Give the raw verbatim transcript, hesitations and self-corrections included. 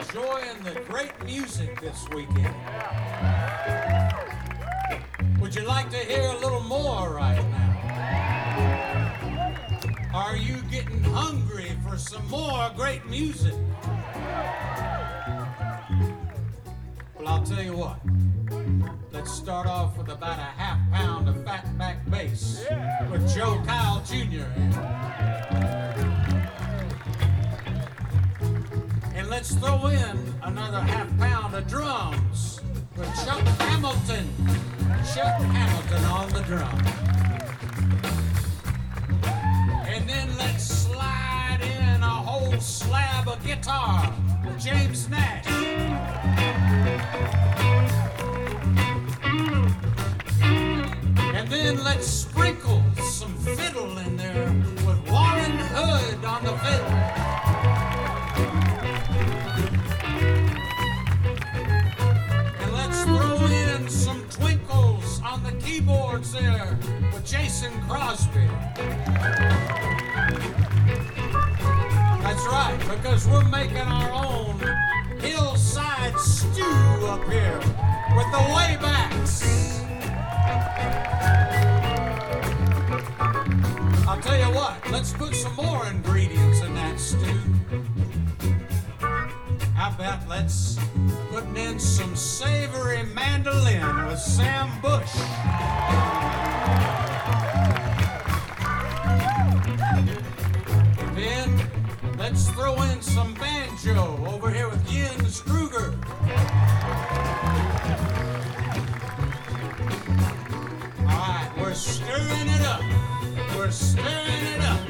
enjoying the great music this weekend. Would you like to hear a little more right now? Are you getting hungry for some more great music? Well, I'll tell you what. Let's start off with about a half pound of fatback bass with Joe Kyle Junior And let's throw in another half pound of drums with Chuck Hamilton. Chuck Hamilton on the drum. And then let's slide in a whole slab of guitar with James Nash. And then let's sprinkle some fiddle in there with Warren Hood on the fiddle. And let's throw in some twinkles on the keyboards there with Jason Crosby. That's right, because we're making our own hillside stew up here with the Waybacks. I'll tell you what, let's put some more ingredients in that stew. How about let's put in some savory mandolin with Sam Bush. And then let's throw in some banjo over here with Jens Kruger. All right, we're stirring it up. We're stirring it up.